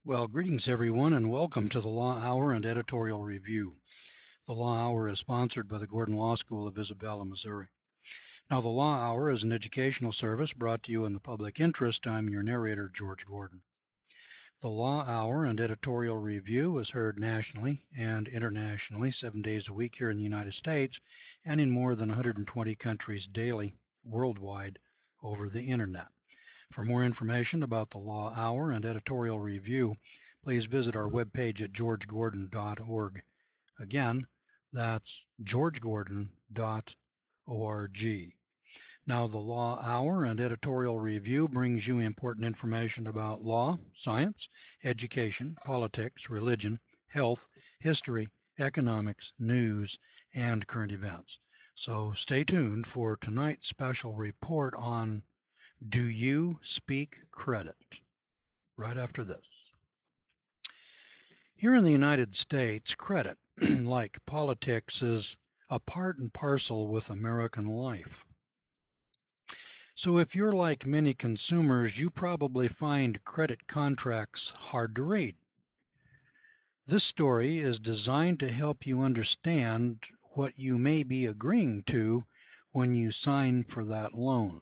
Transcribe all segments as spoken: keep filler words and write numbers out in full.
Well, greetings everyone, and welcome to the Law Hour and Editorial Review. The Law Hour is sponsored by the Gordon Law School of Isabella, Missouri. Now, the Law Hour is an educational service brought to you in the public interest. I'm your narrator, George Gordon. The Law Hour and Editorial Review is heard nationally and internationally seven days a week here in the United States and in more than one hundred twenty countries daily worldwide over the Internet. For more information about the Law Hour and Editorial Review, please visit our webpage at george gordon dot org. Again, that's george gordon dot org. Now, the Law Hour and Editorial Review brings you important information about law, science, education, politics, religion, health, history, economics, news, and current events. So stay tuned for tonight's special report on Do You Speak Credit? Right after this. Here in the United States, credit, like politics, is a part and parcel with American life. So if you're like many consumers, you probably find credit contracts hard to read. This story is designed to help you understand what you may be agreeing to when you sign for that loan.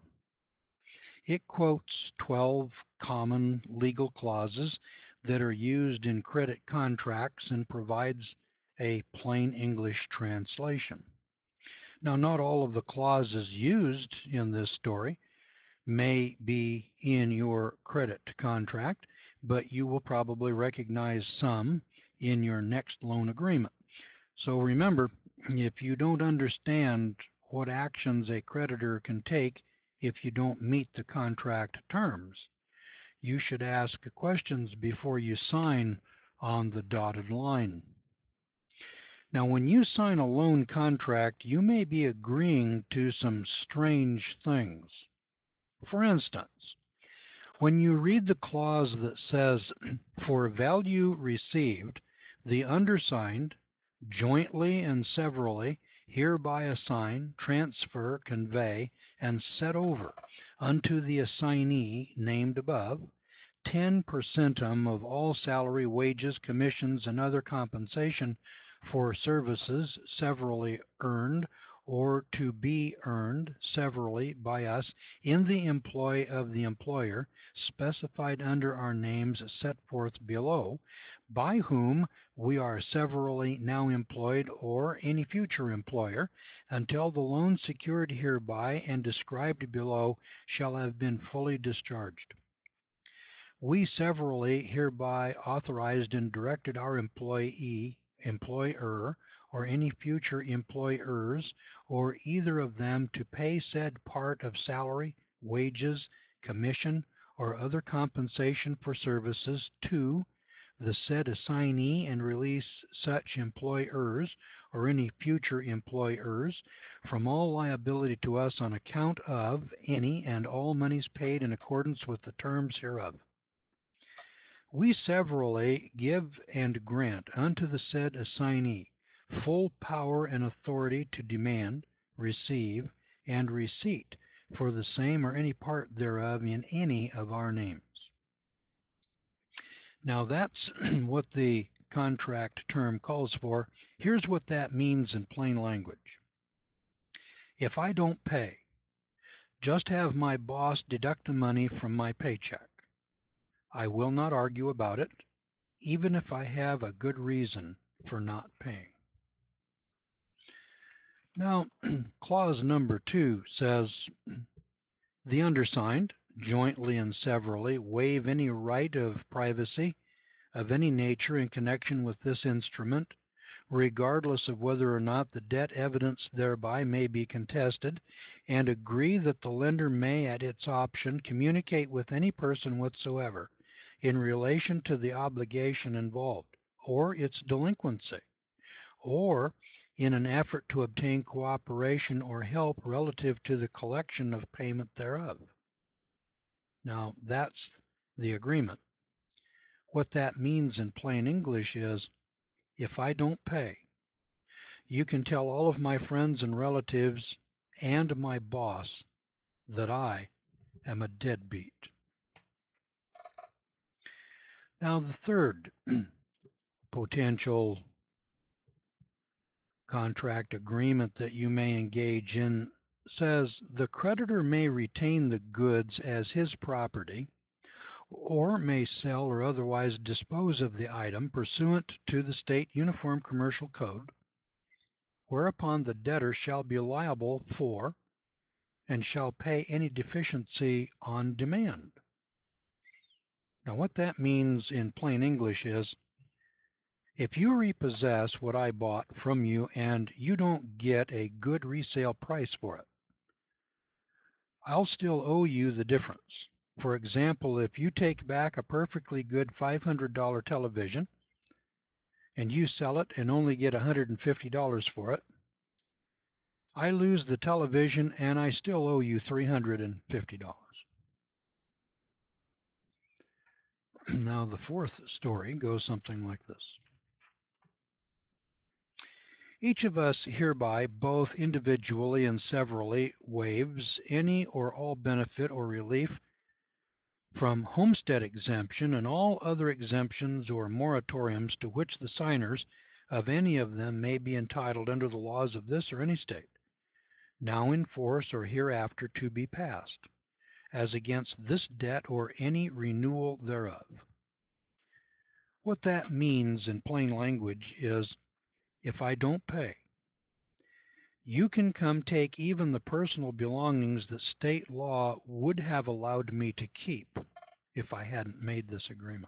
It quotes twelve common legal clauses that are used in credit contracts and provides a plain English translation. Now, not all of the clauses used in this story may be in your credit contract, but you will probably recognize some in your next loan agreement. So remember, if you don't understand what actions a creditor can take if you don't meet the contract terms, you should ask questions before you sign on the dotted line. Now, when you sign a loan contract, you may be agreeing to some strange things. For instance, when you read the clause that says, "For value received, the undersigned, jointly and severally, hereby assign, transfer, convey, and set over unto the assignee named above ten per centum of all salary, wages, commissions, and other compensation for services severally earned or to be earned severally by us in the employ of the employer, specified under our names set forth below, by whom we are severally now employed or any future employer, until the loan secured hereby and described below shall have been fully discharged. We severally hereby authorized and directed our employee, employer, or any future employers, or either of them, to pay said part of salary, wages, commission, or other compensation for services to the said assignee, and release such employers or any future employers from all liability to us on account of any and all monies paid in accordance with the terms hereof. We severally give and grant unto the said assignee full power and authority to demand, receive, and receipt for the same or any part thereof in any of our names." Now, that's what the contract term calls for. Here's what that means in plain language. If I don't pay, just have my boss deduct the money from my paycheck. I will not argue about it, even if I have a good reason for not paying. Now, clause number two says, "The undersigned, jointly and severally, waive any right of privacy of any nature in connection with this instrument, regardless of whether or not the debt evidenced thereby may be contested, and agree that the lender may, at its option, communicate with any person whatsoever in relation to the obligation involved, or its delinquency, or in an effort to obtain cooperation or help relative to the collection of payment thereof." Now, that's the agreement. What that means in plain English is, if I don't pay, you can tell all of my friends and relatives and my boss that I am a deadbeat. Now, the third potential contract agreement that you may engage in says the creditor may retain the goods as his property or may sell or otherwise dispose of the item pursuant to the State Uniform Commercial Code, whereupon the debtor shall be liable for and shall pay any deficiency on demand. Now, what that means in plain English is, if you repossess what I bought from you and you don't get a good resale price for it, I'll still owe you the difference. For example, if you take back a perfectly good five hundred dollar television and you sell it and only get one hundred fifty dollars for it, I lose the television and I still owe you three hundred fifty dollars. Now, the fourth story goes something like this. Each of us hereby, both individually and severally, waives any or all benefit or relief from homestead exemption and all other exemptions or moratoriums to which the signers of any of them may be entitled under the laws of this or any state, now in force or hereafter to be passed, as against this debt or any renewal thereof. What that means in plain language is, if I don't pay, you can come take even the personal belongings that state law would have allowed me to keep if I hadn't made this agreement.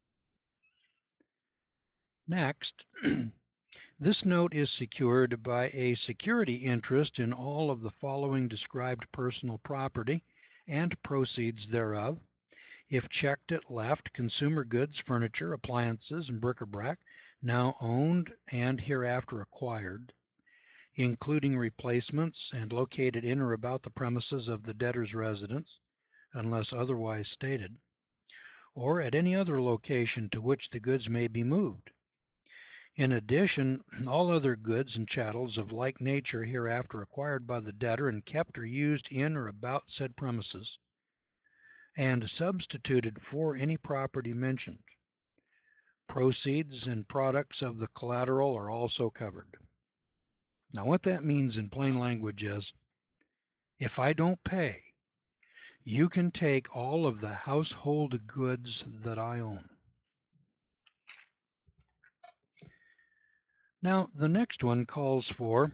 Next, this note is secured by a security interest in all of the following described personal property and proceeds thereof. If checked at left, consumer goods, furniture, appliances, and bric-a-brac, now owned and hereafter acquired, including replacements and located in or about the premises of the debtor's residence, unless otherwise stated, or at any other location to which the goods may be moved. In addition, all other goods and chattels of like nature hereafter acquired by the debtor and kept or used in or about said premises, and substituted for any property mentioned. Proceeds and products of the collateral are also covered. Now, what that means in plain language is, if I don't pay, you can take all of the household goods that I own. Now, the next one calls for,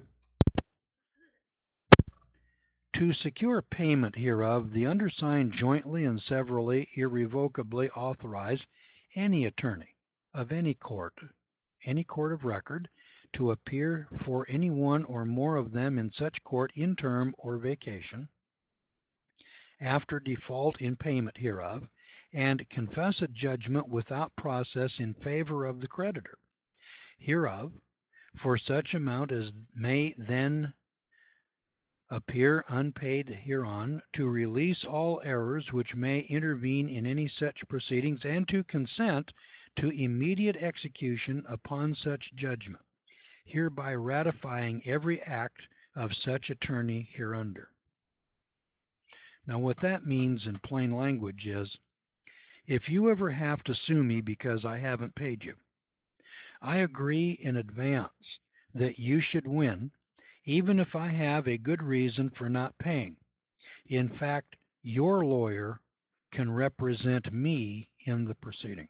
to secure payment hereof, the undersigned jointly and severally irrevocably authorize any attorney of any court, any court of record, to appear for any one or more of them in such court in term or vacation, after default in payment hereof, and confess a judgment without process in favor of the creditor hereof, for such amount as may then appear unpaid hereon, to release all errors which may intervene in any such proceedings, and to consent to immediate execution upon such judgment, hereby ratifying every act of such attorney hereunder. Now, what that means in plain language is, if you ever have to sue me because I haven't paid you, I agree in advance that you should win, even if I have a good reason for not paying. In fact, your lawyer can represent me in the proceedings.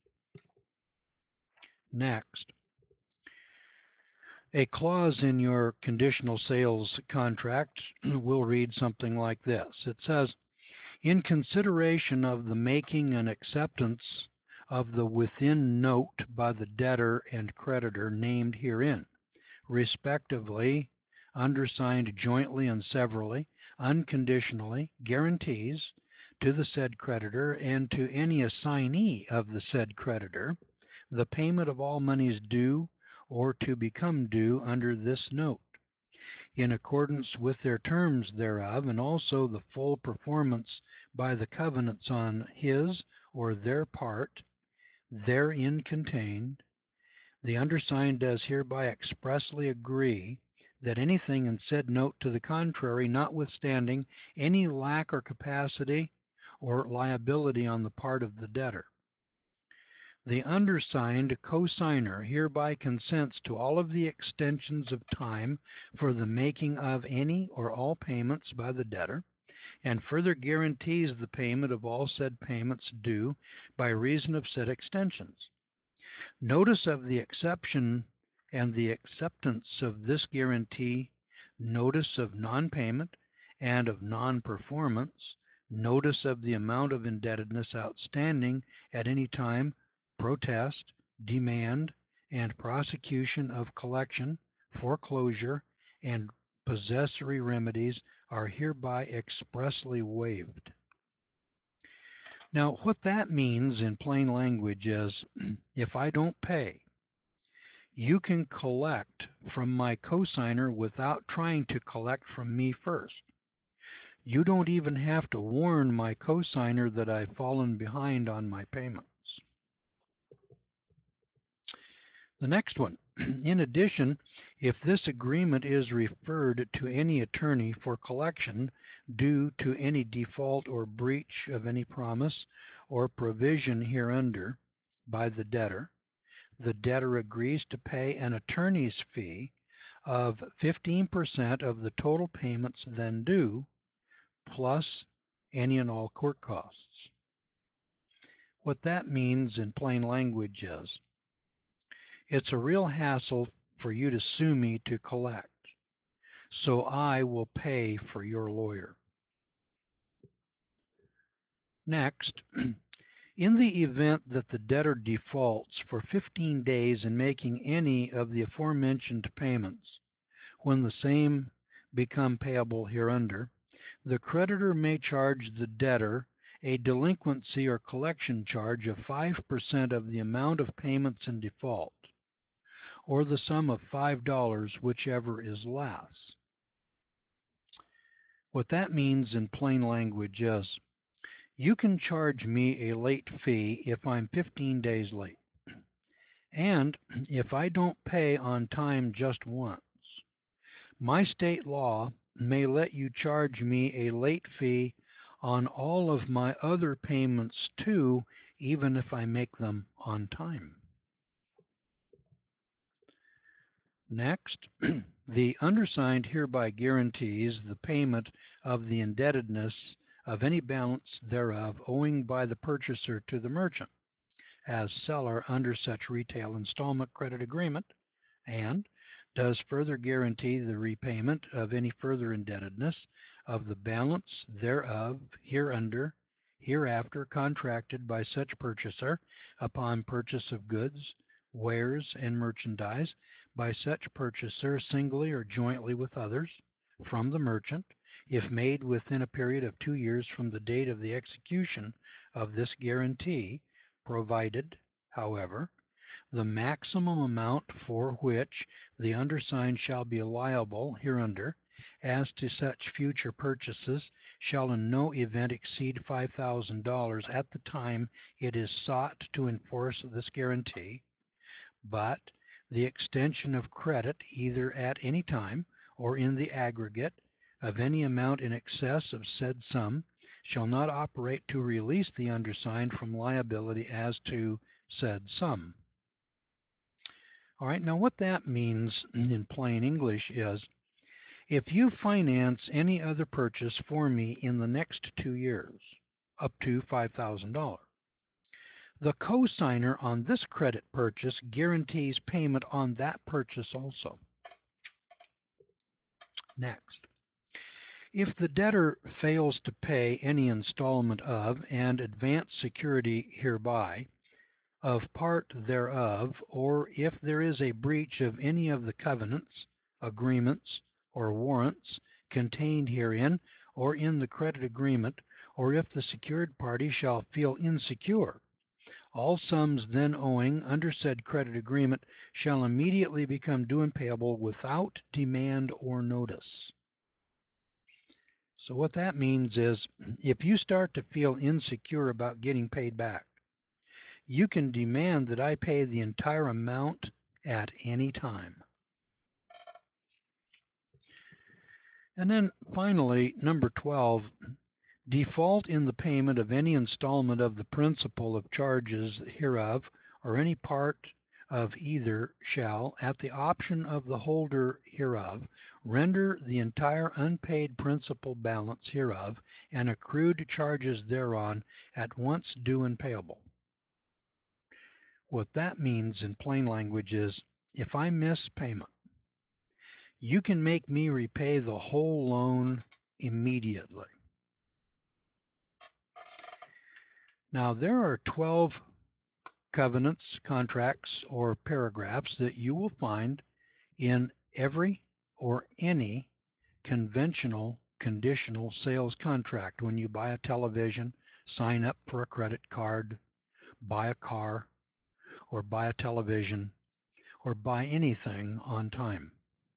Next, a clause in your conditional sales contract will read something like this. It says, in consideration of the making and acceptance of the within note by the debtor and creditor named herein, respectively, undersigned jointly and severally, unconditionally, guarantees to the said creditor and to any assignee of the said creditor the payment of all monies due or to become due under this note, in accordance with their terms thereof, and also the full performance by the covenants on his or their part therein contained. The undersigned does hereby expressly agree that anything in said note to the contrary, notwithstanding any lack or capacity or liability on the part of the debtor, The undersigned cosigner hereby consents to all of the extensions of time for the making of any or all payments by the debtor, and further guarantees the payment of all said payments due by reason of said extensions. Notice of the exception and the acceptance of this guarantee, notice of non-payment and of non-performance, notice of the amount of indebtedness outstanding at any time, protest, demand, and prosecution of collection, foreclosure, and possessory remedies are hereby expressly waived. Now, what that means in plain language is, if I don't pay, you can collect from my cosigner without trying to collect from me first. You don't even have to warn my cosigner that I've fallen behind on my payments. The next one, in addition, if this agreement is referred to any attorney for collection due to any default or breach of any promise or provision hereunder by the debtor, the debtor agrees to pay an attorney's fee of fifteen percent of the total payments then due, plus any and all court costs. What that means in plain language is, it's a real hassle for you to sue me to collect, so I will pay for your lawyer. Next, in the event that the debtor defaults for fifteen days in making any of the aforementioned payments, when the same become payable hereunder, the creditor may charge the debtor a delinquency or collection charge of five percent of the amount of payments in default, or the sum of five dollars, whichever is less. What that means in plain language is, you can charge me a late fee if I'm fifteen days late, and if I don't pay on time just once. My state law may let you charge me a late fee on all of my other payments too, even if I make them on time. Next, the undersigned hereby guarantees the payment of the indebtedness of any balance thereof owing by the purchaser to the merchant as seller under such retail installment credit agreement, and does further guarantee the repayment of any further indebtedness of the balance thereof hereunder, hereafter contracted by such purchaser upon purchase of goods, wares, and merchandise by such purchaser singly or jointly with others from the merchant, if made within a period of two years from the date of the execution of this guarantee, provided, however, the maximum amount for which the undersigned shall be liable hereunder as to such future purchases shall in no event exceed five thousand dollars at the time it is sought to enforce this guarantee, but the extension of credit either at any time or in the aggregate of any amount in excess of said sum shall not operate to release the undersigned from liability as to said sum. All right, now what that means in plain English is, if you finance any other purchase for me in the next two years, up to five thousand dollars, the cosigner on this credit purchase guarantees payment on that purchase also. Next, if the debtor fails to pay any installment of and advance security hereby, of part thereof, or if there is a breach of any of the covenants, agreements, or warrants contained herein or in the credit agreement, or if the secured party shall feel insecure, all sums then owing under said credit agreement shall immediately become due and payable without demand or notice. So what that means is, if you start to feel insecure about getting paid back, you can demand that I pay the entire amount at any time. And then finally, number twelve, default in the payment of any installment of the principal of charges hereof or any part of either shall, at the option of the holder hereof, render the entire unpaid principal balance hereof and accrued charges thereon at once due and payable. What that means in plain language is, if I miss payment, you can make me repay the whole loan immediately. Now, there are twelve covenants, contracts, or paragraphs that you will find in every or any conventional conditional sales contract. When you buy a television, sign up for a credit card, buy a car, or buy a television, or buy anything on time.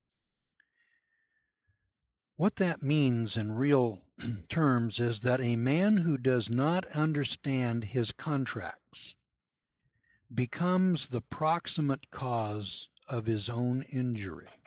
What that means in real terms is that a man who does not understand his contracts becomes the proximate cause of his own injury.